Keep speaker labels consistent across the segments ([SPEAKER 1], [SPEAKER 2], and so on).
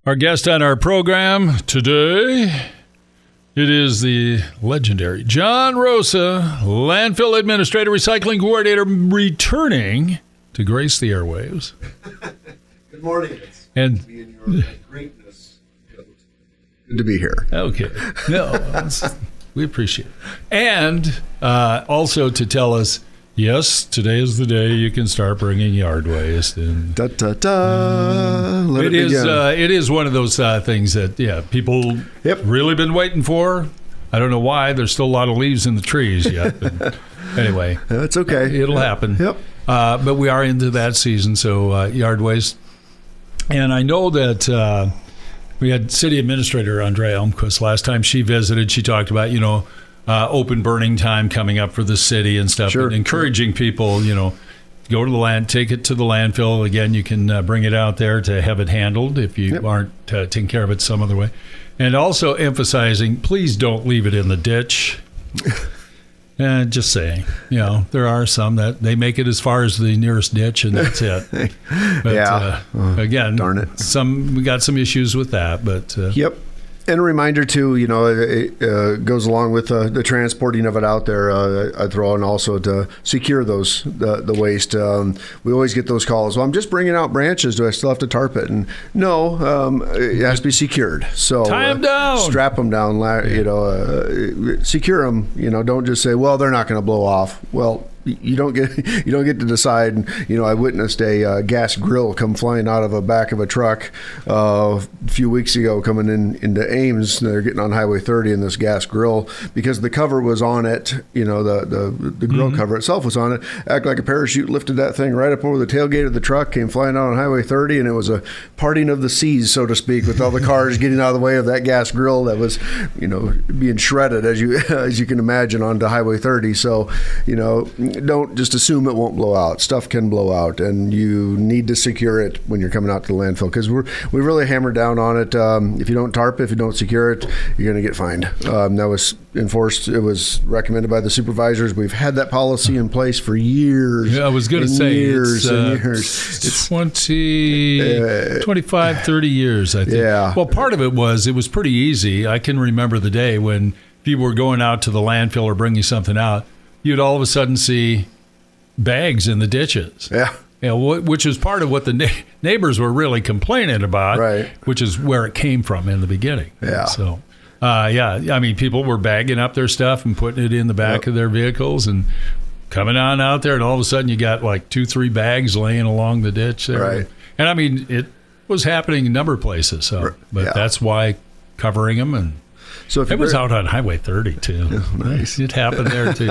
[SPEAKER 1] Our guest on our program today, it is the legendary John Rosa, landfill administrator, recycling coordinator, returning to grace the airwaves.
[SPEAKER 2] Good morning.
[SPEAKER 1] And
[SPEAKER 2] to be in your greatness. Good to be here.
[SPEAKER 1] Okay. No, we appreciate it. And also to tell us, yes, today is the day you can start bringing yard waste. And
[SPEAKER 2] da, da, da. Let it begin.
[SPEAKER 1] It is one of those things that, people really been waiting for. I don't know why. There's still a lot of leaves in the trees yet. But anyway.
[SPEAKER 2] That's okay.
[SPEAKER 1] It'll happen.
[SPEAKER 2] Yep.
[SPEAKER 1] But we are into that season, so yard waste. And I know that we had City Administrator Andrea Elmquist last time she visited. She talked about, open burning time coming up for the city and stuff.
[SPEAKER 2] Sure.
[SPEAKER 1] And encouraging people, go to the land, take it to the landfill. Again, you can bring it out there to have it handled if you aren't taking care of it some other way. And also emphasizing, please don't leave it in the ditch. And just saying, there are some that they make it as far as the nearest ditch and that's it. But, again,
[SPEAKER 2] darn it.
[SPEAKER 1] We got some issues with that, but
[SPEAKER 2] Yep. And a reminder too, it goes along with the transporting of it out there. I throw in also to secure the waste. We always get those calls. Well, I'm just bringing out branches. Do I still have to tarp it? And no, it has to be secured. So
[SPEAKER 1] tie them down,
[SPEAKER 2] strap them down. Secure them. Don't just say, well, they're not going to blow off. Well, you don't get to decide. I witnessed a gas grill come flying out of the back of a truck a few weeks ago coming into Ames. They're getting on Highway 30 in this gas grill because the cover was on it. The grill cover itself was on it. Acted like a parachute, lifted that thing right up over the tailgate of the truck, came flying out on Highway 30, and it was a parting of the seas, so to speak, with all the cars getting out of the way of that gas grill that was, being shredded as you can imagine onto Highway 30. So, don't just assume it won't blow out. Stuff can blow out, and you need to secure it when you're coming out to the landfill because we really hammered down on it. If you don't tarp it, if you don't secure it, you're going to get fined. That was enforced. It was recommended by the supervisors. We've had that policy in place for years.
[SPEAKER 1] Yeah, I was going to say
[SPEAKER 2] years and years.
[SPEAKER 1] It's 25, 30 years, I think.
[SPEAKER 2] Yeah.
[SPEAKER 1] Well, part of it was pretty easy. I can remember the day when people were going out to the landfill or bringing something out. You'd all of a sudden see bags in the ditches.
[SPEAKER 2] Yeah.
[SPEAKER 1] Which is part of what the neighbors were really complaining about,
[SPEAKER 2] right? Which
[SPEAKER 1] is where it came from in the beginning.
[SPEAKER 2] Yeah.
[SPEAKER 1] So, people were bagging up their stuff and putting it in the back of their vehicles and coming on out there, and all of a sudden you got like 2-3 bags laying along the ditch there.
[SPEAKER 2] Right.
[SPEAKER 1] And it was happening in a number of places. So, but that's why covering them and. So it was out on Highway 30 too.
[SPEAKER 2] Oh, nice.
[SPEAKER 1] It happened there too.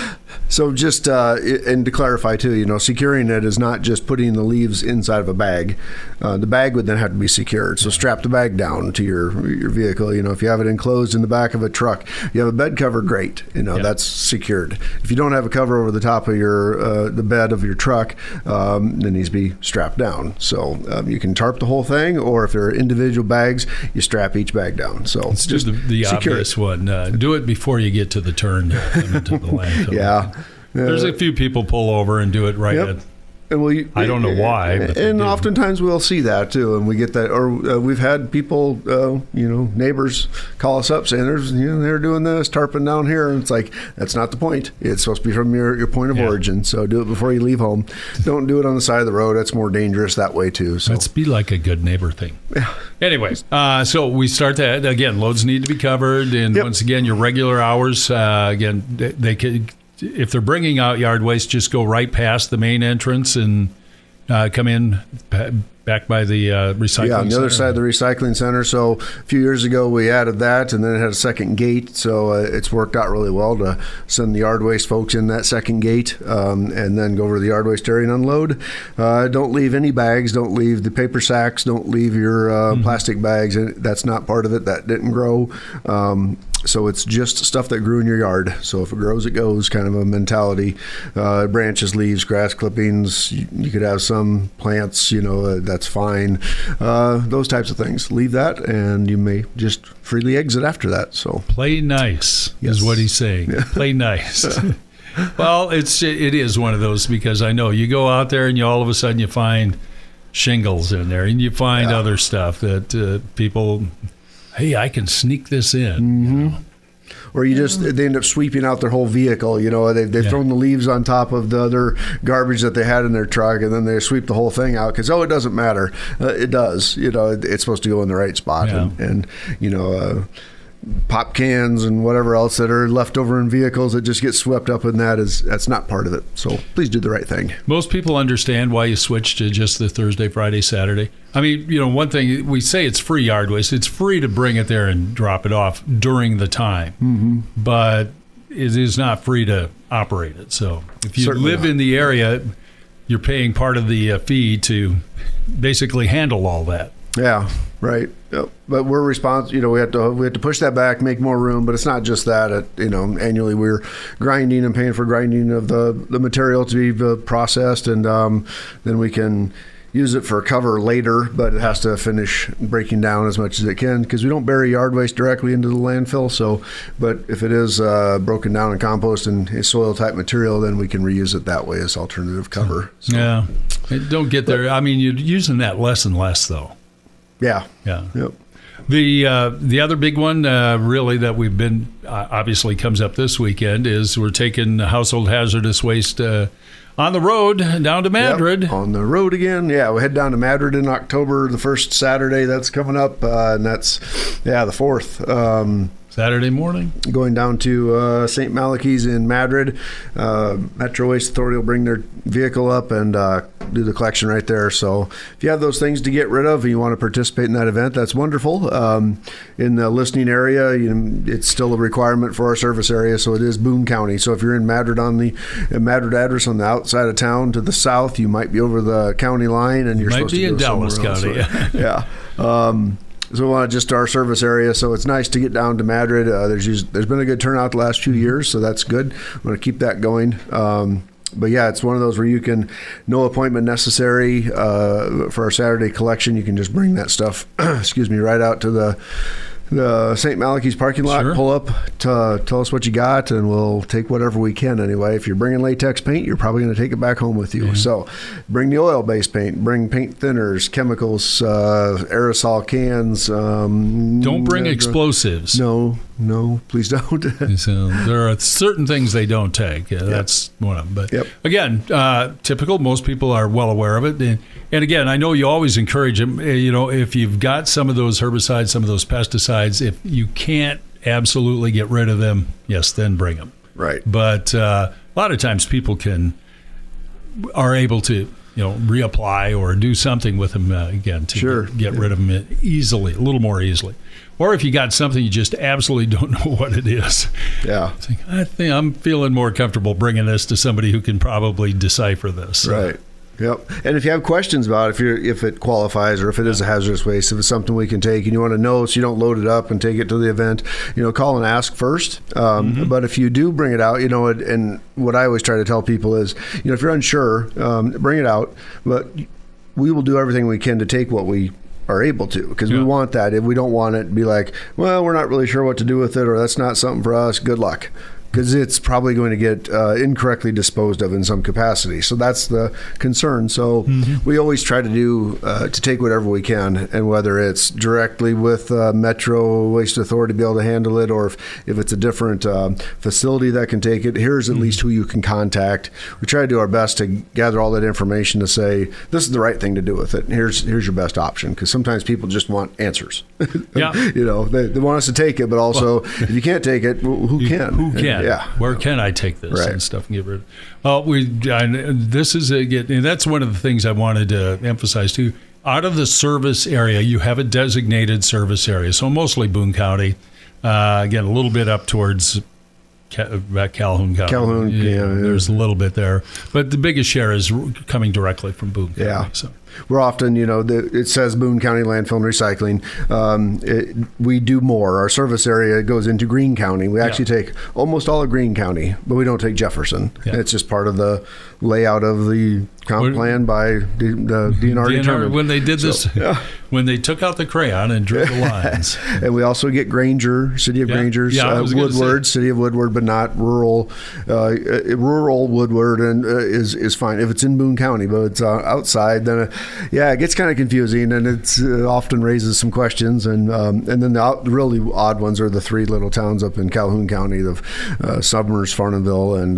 [SPEAKER 2] So just and to clarify too, securing it is not just putting the leaves inside of a bag. The bag would then have to be secured. So strap the bag down to your vehicle. If you have it enclosed in the back of a truck, you have a bed cover, great. That's secured. If you don't have a cover over the top of the bed of your truck, it needs to be strapped down. So you can tarp the whole thing, or if there are individual bags, you strap each bag down. So
[SPEAKER 1] it's just the obvious one. Do it before you get to the turn into the landfill.
[SPEAKER 2] Yeah.
[SPEAKER 1] There's a few people pull over and do it right at.
[SPEAKER 2] And
[SPEAKER 1] I don't know why. But
[SPEAKER 2] and oftentimes we'll see that too, and we get that. Or we've had people, neighbors call us up saying they're doing this, tarping down here, and it's like that's not the point. It's supposed to be from your point of origin. So do it before you leave home. Don't do it on the side of the road. That's more dangerous that way too. So
[SPEAKER 1] let's be like a good neighbor thing.
[SPEAKER 2] Yeah.
[SPEAKER 1] Anyways, so we start that again. Loads need to be covered, and once again, your regular hours. Again, they could. If they're bringing out yard waste, just go right past the main entrance and come in back by the recycling center.
[SPEAKER 2] Yeah, on the other side of the recycling center. So a few years ago, we added that, and then it had a second gate. So it's worked out really well to send the yard waste folks in that second gate and then go over to the yard waste area and unload. Don't leave any bags. Don't leave the paper sacks. Don't leave your plastic bags. That's not part of it. That didn't grow. So it's just stuff that grew in your yard. So if it grows, it goes kind of a mentality. Branches, leaves, grass clippings. You could have some plants, that's fine. Those types of things. Leave that, and you may just freely exit after that. So
[SPEAKER 1] play nice is what he's saying. Play nice. Well, it is one of those because I know you go out there and all of a sudden you find shingles in there, and you find other stuff that people, hey, I can sneak this in.
[SPEAKER 2] Mm-hmm. Or they end up sweeping out their whole vehicle. They've thrown the leaves on top of the other garbage that they had in their truck, and then they sweep the whole thing out because, it doesn't matter. It does. It's supposed to go in the right spot.
[SPEAKER 1] Yeah.
[SPEAKER 2] And pop cans and whatever else that are left over in vehicles that just get swept up in that's not part of it. So please do the right thing.
[SPEAKER 1] Most people understand why you switch to just the Thursday, Friday, Saturday. I mean, one thing, we say it's free yard waste. It's free to bring it there and drop it off during the time. Mm-hmm. But it is not free to operate it. So if you live in the area, you're paying part of the fee to basically handle all that.
[SPEAKER 2] Yeah, right. Yep. But we're responsible. We have to push that back, make more room. But it's not just that. Annually we're grinding and paying for grinding of the material to be processed, and then we can use it for cover later. But it has to finish breaking down as much as it can because we don't bury yard waste directly into the landfill. So, but if it is broken down and compost and soil type material, then we can reuse it that way as alternative cover. So.
[SPEAKER 1] Yeah, don't get there. I mean, you're using that less and less though.
[SPEAKER 2] Yeah.
[SPEAKER 1] Yep. The other big one, really, that we've been obviously comes up this weekend is we're taking household hazardous waste on the road down to Madrid.
[SPEAKER 2] Yep, on the road again. Yeah, we head down to Madrid in October, the first Saturday that's coming up, and that's the 4th.
[SPEAKER 1] Saturday morning.
[SPEAKER 2] Going down to St. Malachy's in Madrid. Metro Waste Authority will bring their vehicle up and do the collection right there. So if you have those things to get rid of and you want to participate in that event, that's wonderful. In the listening area, it's still a requirement for our service area, so it is Boone County. So if you're in Madrid on the Madrid address on the outside of town to the south, you might be over the county line, and you're supposed to go
[SPEAKER 1] Dallas
[SPEAKER 2] somewhere
[SPEAKER 1] County.
[SPEAKER 2] Else. Yeah. So we want just our service area, so it's nice to get down to Madrid. There's been a good turnout the last few years, so that's good. I'm going to keep that going. But yeah, it's one of those where you can, no appointment necessary for our Saturday collection. You can just bring that stuff, right out to the St. Malachy's parking lot. Sure. Pull up, tell us what you got, and we'll take whatever we can anyway. If you're bringing latex paint, you're probably going to take it back home with you. Mm-hmm. So bring the oil-based paint, bring paint thinners, chemicals, aerosol cans.
[SPEAKER 1] Don't bring explosives.
[SPEAKER 2] No, please don't.
[SPEAKER 1] So there are certain things they don't take. That's one of them. But again, typical. Most people are well aware of it. And again, I know you always encourage them, if you've got some of those herbicides, some of those pesticides, if you can't absolutely get rid of them, yes, then bring them.
[SPEAKER 2] Right.
[SPEAKER 1] But a lot of times people are able to, reapply or do something with them again to get rid of them easily, a little more easily. Or if you got something you just absolutely don't know what it is.
[SPEAKER 2] Yeah.
[SPEAKER 1] I think I'm feeling more comfortable bringing this to somebody who can probably decipher this.
[SPEAKER 2] Right. Yep. And if you have questions about if it qualifies or if it is a hazardous waste, if it's something we can take and you want to know so you don't load it up and take it to the event, call and ask first. But if you do bring it out, and what I always try to tell people is, if you're unsure, bring it out. But we will do everything we can to take what we are able to, because we want that. If we don't want it, be like, well, we're not really sure what to do with it, or that's not something for us. Good luck. Because it's probably going to get incorrectly disposed of in some capacity. So that's the concern. So we always try to do to take whatever we can, and whether it's directly with Metro Waste Authority to be able to handle it, or if it's a different facility that can take it, here's at least who you can contact. We try to do our best to gather all that information to say, this is the right thing to do with it. Here's your best option. Because sometimes people just want answers.
[SPEAKER 1] Yeah.
[SPEAKER 2] They want us to take it, but also, if you can't take it, who can?
[SPEAKER 1] Who can?
[SPEAKER 2] Yeah.
[SPEAKER 1] Where can I take this and stuff and get rid of it? This is and that's one of the things I wanted to emphasize too. Out of the service area, you have a designated service area. So mostly Boone County. Again, a little bit up towards Calhoun County. There's a little bit there. But the biggest share is coming directly from Boone County.
[SPEAKER 2] Yeah.
[SPEAKER 1] So.
[SPEAKER 2] We're often, it says Boone County Landfill and Recycling. We do more. Our service area goes into Greene County. We actually take almost all of Greene County, but we don't take Jefferson. Yeah. It's just part of the layout of the comp plan by the DNR determined.
[SPEAKER 1] When they did this, when they took out the crayon and drew the lines.
[SPEAKER 2] And we also get Granger, City of Granger's, Woodward, City of Woodward, but not rural. Rural Woodward and is fine if it's in Boone County, but it's outside. Then, it gets kind of confusing, and it often raises some questions. And then the really odd ones are the three little towns up in Calhoun County of Summers, Farnhamville, and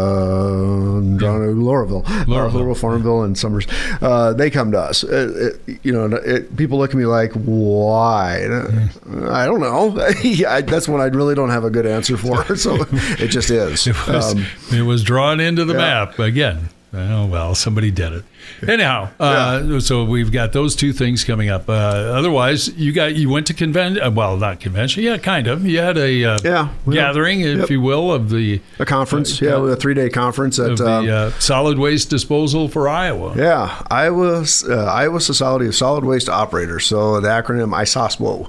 [SPEAKER 2] Laurelville, Farnhamville, and Summers. They come to us. People look at me like, why? I don't know. That's one I really don't have a good answer for. So it just is.
[SPEAKER 1] It was drawn into the map again. Oh, well, somebody did it. Anyhow, so we've got those two things coming up. Otherwise, you went to convention. Well, not convention. Yeah, kind of. You had a gathering, if you will, of a
[SPEAKER 2] conference. A 3-day conference at
[SPEAKER 1] the Solid Waste Disposal for Iowa.
[SPEAKER 2] Yeah, Iowa Society of Solid Waste Operators. So the acronym ISOSWO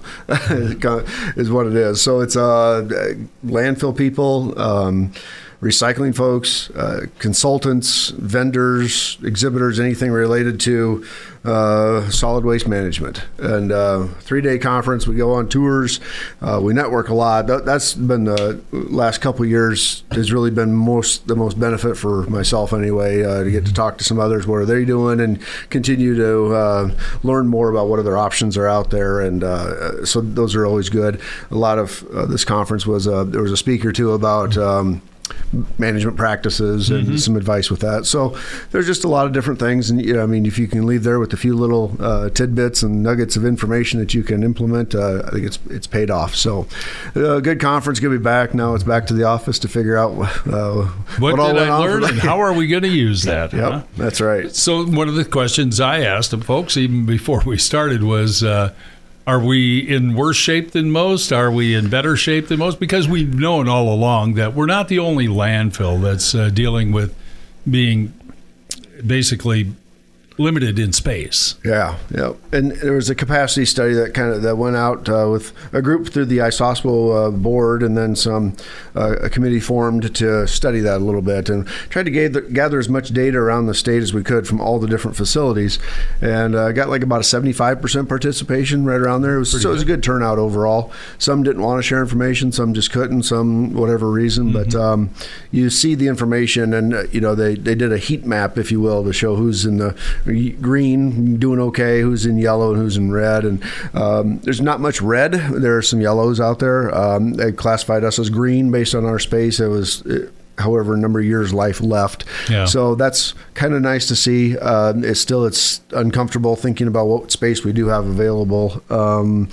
[SPEAKER 2] is what it is. So it's landfill people. Recycling folks, consultants, vendors, exhibitors, anything related to solid waste management. And 3-day conference, we go on tours, we network a lot. That's been the last couple of years has really been the most benefit for myself anyway, to get to talk to some others. What are they doing, and continue to learn more about what other options are out there. And so those are always good. A lot of this conference there was a speaker too about management practices and some advice with that. So there's just a lot of different things. And if you can leave there with a few little tidbits and nuggets of information that you can implement, I think it's paid off. So good conference. Going to be back. Now it's back to the office to figure out what all
[SPEAKER 1] did I learn and how are we going to use that?
[SPEAKER 2] Yep, that's right.
[SPEAKER 1] So one of the questions I asked them folks even before we started was, are we in worse shape than most? Are we in better shape than most? Because we've known all along that we're not the only landfill that's dealing with being basically limited in space.
[SPEAKER 2] Yeah. And there was a capacity study that went out with a group through the ISOSWO board, and then a committee formed to study that a little bit and tried to gather as much data around the state as we could from all the different facilities, and got like about a 75% participation right around there. It was a good turnout overall. Some didn't want to share information, some just couldn't, some whatever reason. But you see the information, and they did a heat map, if you will, to show who's in the green doing okay, who's in yellow and who's in red. And there's not much red. There are some yellows out there. They classified us as green based on our space. It was however number of years life left. So that's kind of nice to see. It's uncomfortable thinking about what space we do have available, how long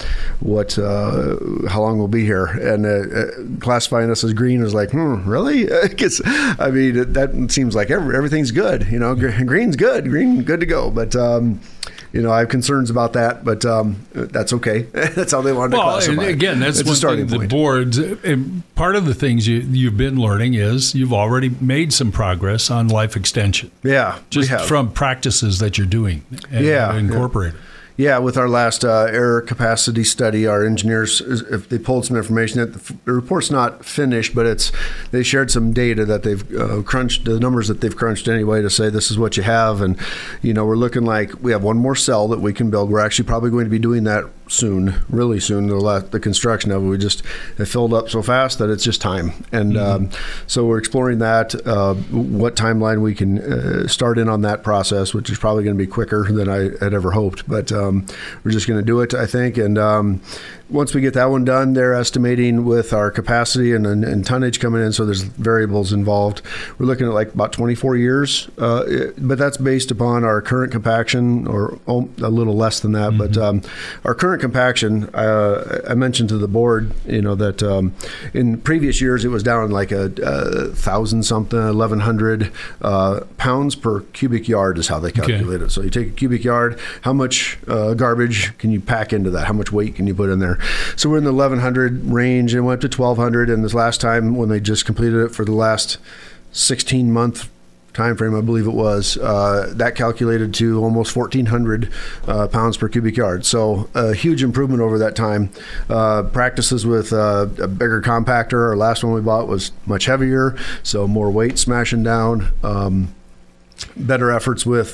[SPEAKER 2] we'll be here, and classifying us as green is like, really? That seems like everything's good. Green's good, good to go. But I have concerns about that, but that's okay. That's how they wanted to classify.
[SPEAKER 1] And again, that's one thing. The boards, and part of the things you've been learning is you've already made some progress on life extension.
[SPEAKER 2] Yeah,
[SPEAKER 1] just from practices that you're doing and incorporated.
[SPEAKER 2] Yeah, with our last air capacity study, our engineers, if they pulled some information, the report's not finished, but they shared some data that they've crunched, the numbers that they've crunched anyway, to say this is what you have. And, we're looking like we have one more cell that we can build. We're actually probably going to be doing that soon, really soon. The construction of it, we just have filled up so fast that it's just time. And so we're exploring that, what timeline we can start in on that process, which is probably going to be quicker than I had ever hoped. But we're just going to do it, I think. And once we get that one done, they're estimating with our capacity and tonnage coming in, so there's variables involved. We're looking at like about 24 years, but that's based upon our current compaction, or a little less than that. But our current compaction, I mentioned to the board, that in previous years it was down like 1,000 something, 1,100 pounds per cubic yard is how they calculate it. So you take a cubic yard, how much garbage can you pack into that? How much weight can you put in there? So we're in the 1,100 range, and went to 1,200. And this last time, when they just completed it for the last 16-month time frame, I believe it was, that calculated to almost 1,400 pounds per cubic yard. So a huge improvement over that time. Practices with a bigger compactor. Our last one we bought was much heavier, so more weight smashing down. Better efforts with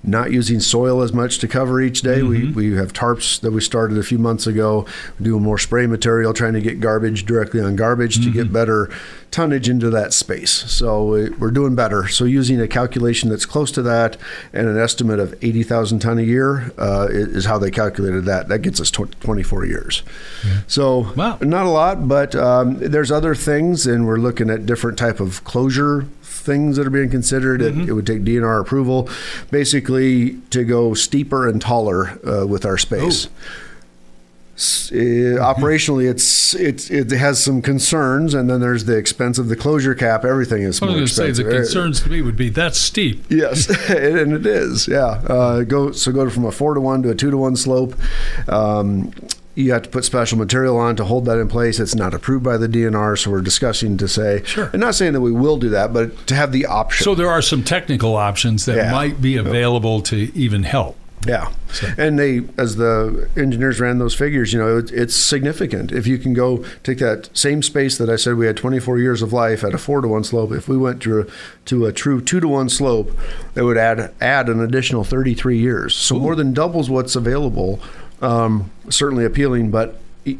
[SPEAKER 2] not using soil as much to cover each day. We have tarps that we started a few months ago, doing more spray material, trying to get garbage directly on garbage to get better tonnage into that space. So we're doing better. So using a calculation that's close to that and an estimate of 80,000 ton a year is how they calculated that. That gets us 24 years. So not a lot, but there's other things, and we're looking at different type of closure things that are being considered. It would take DNR approval, basically to go steeper and taller with our space. Operationally, it has some concerns, and then there's the expense of the closure cap. Everything is more expensive.
[SPEAKER 1] Say the concerns to me would be that's steep.
[SPEAKER 2] Yes, and it is. Yeah, go from a 4-to-1 to a 2-to-1 slope. You have to put special material on to hold that in place. It's not approved by the DNR, so we're discussing to say, and not saying that we will do that, but to have the option.
[SPEAKER 1] So there are some technical options that might be available to even help.
[SPEAKER 2] Yeah. So. And as the engineers ran those figures, it's significant. If you can go take that same space that I said we had 24 years of life at a 4-to-1 slope, if we went to a true 2-to-1 slope, it would add an additional 33 years. So more than doubles what's available. Certainly appealing, but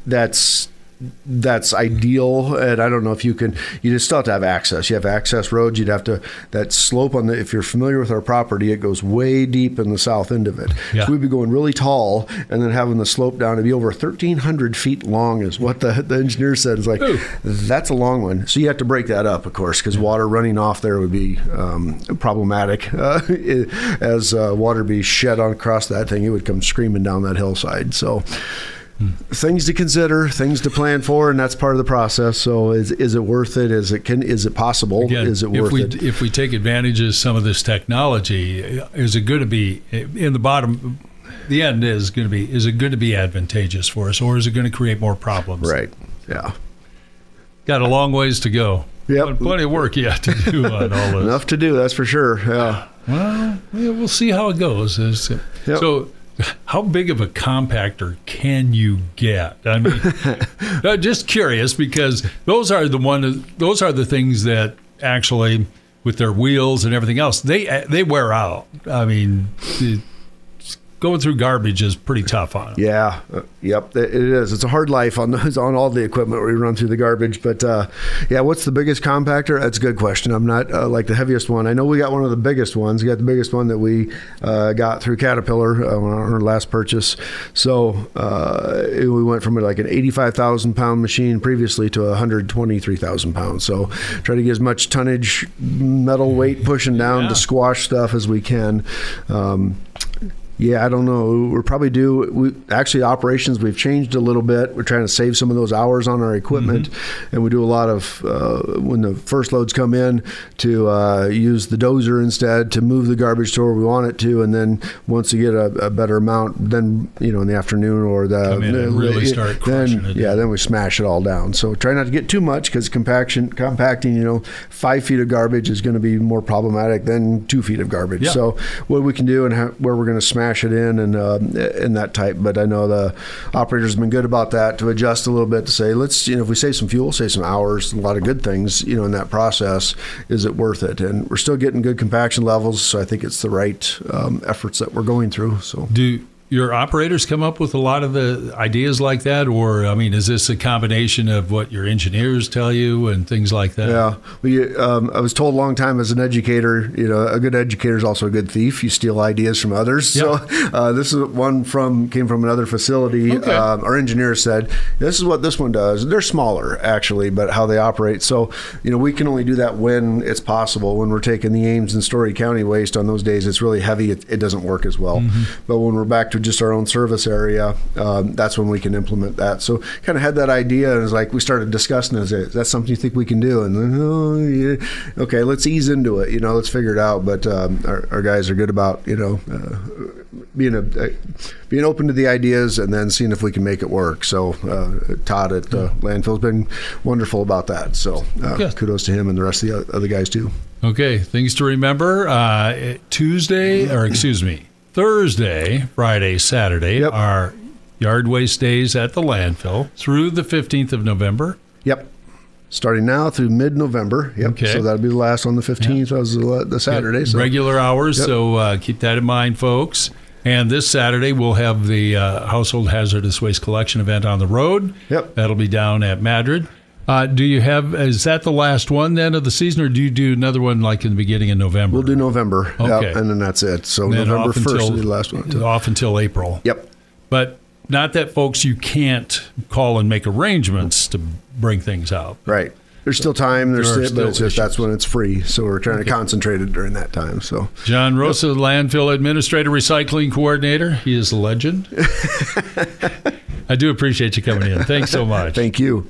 [SPEAKER 2] that's ideal. And I don't know if you just still have to have access. You have access roads. You'd have to, that slope if you're familiar with our property, it goes way deep in the south end of it. So we'd be going really tall and then having the slope down to be over 1,300 feet long is what the engineer said. It's like, that's a long one. So you have to break that up, of course, because water running off there would be problematic. As water be shed across that thing, it would come screaming down that hillside. So things to consider, things to plan for, and that's part of the process. So is it worth it? Is it possible?
[SPEAKER 1] Again,
[SPEAKER 2] is it worth it?
[SPEAKER 1] If we take advantage of some of this technology, is it going to be in the bottom? The end is going to be: is it going to be advantageous for us, or is it going to create more problems?
[SPEAKER 2] Right. Yeah.
[SPEAKER 1] Got a long ways to go.
[SPEAKER 2] Yep.
[SPEAKER 1] Plenty of work yet to do on all this.
[SPEAKER 2] Enough to do, that's for sure. Yeah.
[SPEAKER 1] Well, we'll see how it goes. So. How big of a compactor can you get? I mean, just curious, because those are the things that actually, with their wheels and everything else, they wear out. I mean, going through garbage is pretty tough on them.
[SPEAKER 2] Yeah, yep, it is. It's a hard life on all the equipment where we run through the garbage. But what's the biggest compactor? That's a good question. I'm not like the heaviest one. I know we got one of the biggest ones. We got the biggest one that we got through Caterpillar on our last purchase. So we went from like an 85,000 pound machine previously to 123,000 pounds. So try to get as much tonnage, metal weight pushing down to squash stuff as we can. I don't know. We're probably due. Operations, we've changed a little bit. We're trying to save some of those hours on our equipment. And we do a lot of, when the first loads come in, to use the dozer instead to move the garbage to where we want it to. And then once you get a better amount, then, in the afternoon or
[SPEAKER 1] come in and really start crushing it.
[SPEAKER 2] Then we smash it all down. So try not to get too much, because compacting, 5 feet of garbage is going to be more problematic than 2 feet of garbage.
[SPEAKER 1] Yeah.
[SPEAKER 2] So what we can do and where we're going to smash it in that type. But I know the operators have been good about that, to adjust a little bit to say, let's, if we save some fuel, save some hours, a lot of good things, in that process, is it worth it? And we're still getting good compaction levels, so I think it's the right efforts that we're going through. So
[SPEAKER 1] do your operators come up with a lot of the ideas like that, or is this a combination of what your engineers tell you and things like that?
[SPEAKER 2] Yeah, I was told a long time as an educator, a good educator is also a good thief. You steal ideas from others.
[SPEAKER 1] Yeah.
[SPEAKER 2] So this is one came from another facility.
[SPEAKER 1] Okay.
[SPEAKER 2] Our engineer said, this is what this one does. They're smaller actually, but how they operate. So we can only do that when it's possible. When we're taking the Ames and Story County waste on those days, it's really heavy. It doesn't work as well. But when we're back to just our own service area, that's when we can implement that. So kind of had that idea, and it's like we started discussing, is that something you think we can do? And then, okay, let's ease into it, let's figure it out. But our guys are good about, being open to the ideas and then seeing if we can make it work. So Todd at Landfill's been wonderful about that. So kudos to him and the rest of the other guys too.
[SPEAKER 1] Okay, things to remember. Thursday, Friday, Saturday are yard waste days at the landfill through the 15th of November.
[SPEAKER 2] Yep. Starting now through mid-November. Yep.
[SPEAKER 1] Okay.
[SPEAKER 2] So that'll be the last on the 15th. That was the Saturday. So.
[SPEAKER 1] Regular hours,
[SPEAKER 2] Yep.
[SPEAKER 1] so keep that in mind, folks. And this Saturday, we'll have the Household Hazardous Waste Collection event on the road.
[SPEAKER 2] Yep.
[SPEAKER 1] That'll be down at Madrid. Is that the last one then of the season, or do you do another one like in the beginning of November?
[SPEAKER 2] We'll do November.
[SPEAKER 1] Okay.
[SPEAKER 2] Yep, and then that's it. So
[SPEAKER 1] Then
[SPEAKER 2] November
[SPEAKER 1] off
[SPEAKER 2] 1st will be the last one.
[SPEAKER 1] Off until April.
[SPEAKER 2] Yep.
[SPEAKER 1] But not that, folks, you can't call and make arrangements to bring things out.
[SPEAKER 2] Right. There's still time.
[SPEAKER 1] There are
[SPEAKER 2] But
[SPEAKER 1] still
[SPEAKER 2] it's just that's
[SPEAKER 1] issues.
[SPEAKER 2] when it's free. So we're trying to concentrate it during that time. So
[SPEAKER 1] John Rosa, Landfill Administrator, Recycling Coordinator. He is a legend. I do appreciate you coming in. Thanks so much.
[SPEAKER 2] thank you.